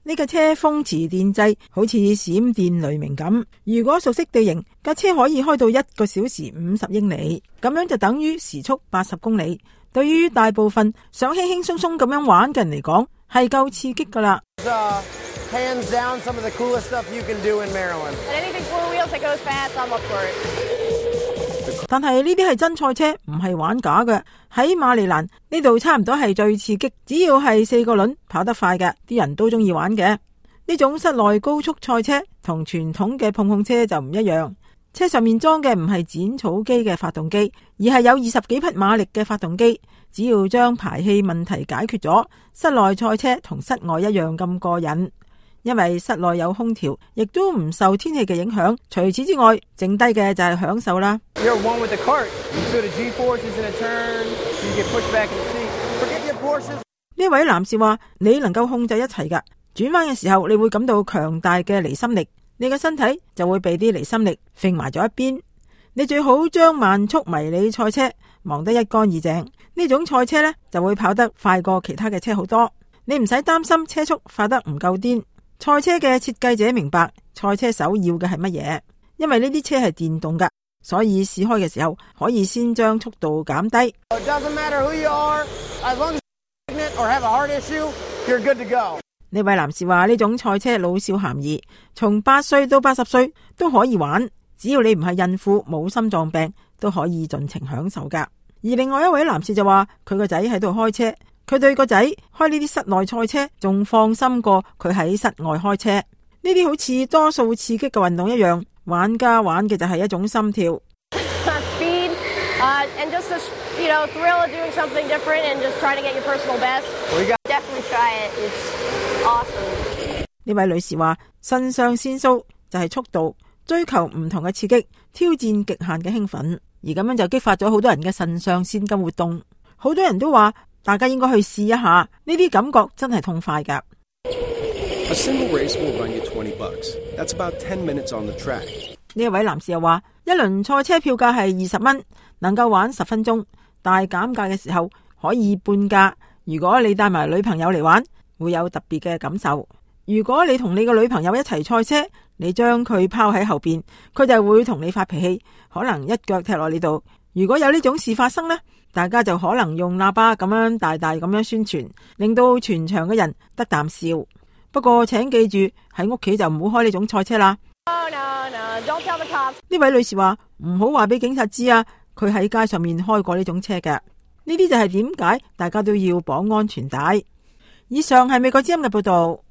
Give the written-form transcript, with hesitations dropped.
呢架車風馳電掣，好似閃電雷鳴咁。如果熟悉地形，架車可以開到1個小時50英里，咁樣就等於時速80公里。對於大部分想輕輕鬆鬆咁樣玩嘅人嚟講，係夠刺激噶啦。 Hands down, some of the coolest stuff you can do in Maryland. Anything four wheels that goes fast, I'm up for it. 但係呢啲係真賽車，唔係玩假嘅。喺馬里蘭呢度差唔多係最刺激，只要係4個輪跑得快嘅，啲人都中意玩嘅。呢種室內高速賽車同傳統嘅碰碰車就唔一樣，車上面裝嘅唔係剪草機嘅發動機，而係有20幾匹馬力嘅發動機。只要將排氣問題解決咗，室內賽車同室外一樣咁過癮。因為室內有空調，亦都唔受天氣嘅影響。除此之外，剩低嘅就係享受啦。呢位男士話：你能夠控制一切㗎，轉彎嘅時候你會感到強大嘅離心力，你嘅身體就會被啲離心力揈埋咗一邊。你最好將慢速迷你賽車忙得一乾二淨，呢種賽車呢就會跑得快過其他嘅車好多。你唔使擔心車速快得唔夠癲。賽車嘅設計者明白賽車手要嘅係乜嘢，因為呢啲車係電動㗎，所以試開嘅時候可以先將速度減低。呢位男士話：呢種賽車老少咸宜，從8歲到80歲都可以玩，只要你唔係孕婦冇心臟病都可以盡情享受㗎。而另外一位男士就話：佢個仔喺度開車，佢對個仔開呢啲室內賽車仲放心過佢喺室外開車。呢啲好似多數刺激嘅運動一樣，玩家玩嘅就係一種心跳。 Speed, and just this, thrill of doing something different and just trying to get your personal best. Definitely try it. It's awesome. 呢位女士話：腎上腺素就係速度，追求唔同嘅刺激，挑戰極限嘅興奮，而咁樣就激發咗好多人嘅腎上腺嘅活動。好多人都話，大家應該去試一下，呢啲感覺真係痛快㗎。 A single race will run you $20. That's about 10 minutes on the track. 呢一位男士又話，一輪賽車票價係20蚊，能夠玩10分鐘，大減價嘅時候可以半價。如果你帶埋女朋友嚟玩，會有特別嘅感受。如果你同你個女朋友一齊賽車，你將佢拋喺後邊，佢就會同你發脾氣，可能一腳踢落你度。如果有呢種事發生呢，大家就可能用喇叭咁樣大大咁樣宣傳，令到全場嘅人得啖笑。不過請記住，喺屋企就唔好開呢種賽車啦。 Don't tell the cops. 呢位女士話唔好話俾警察知啊，佢喺街上面開過呢種車嘅。呢啲就係點解大家都要綁安全帶。以上係美國之音嘅報道。